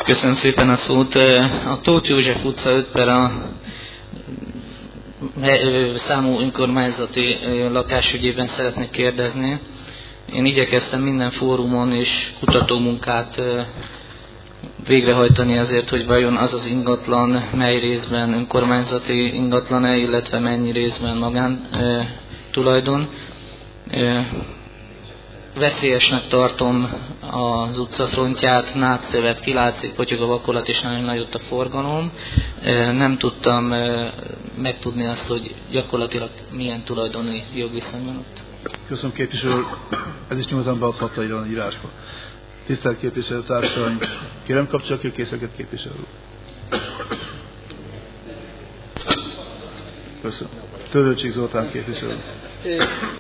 Köszönöm szépen a szót. A Tóth József utca 5 per a számú önkormányzati lakásügyében szeretnék kérdezni. Én igyekeztem minden fórumon és kutatómunkát végrehajtani azért, hogy vajon az az ingatlan mely részben önkormányzati ingatlan-e, illetve mennyi részben magántulajdon. Veszélyesnek tartom az utcafrontját, nátszövet kilátszik, potyog a vakolat és nagyon nagyot a forgalom. Nem tudtam megtudni azt, hogy gyakorlatilag milyen tulajdoni jogviszony van ott. Köszönöm, képviselő. Ez is nyugodtan beadhatta írásba. Tisztelt képviselőtársaim, kérem kapcsolja ki a készeket, képviselő. Köszönöm. Törőcsik Zoltán képviselő.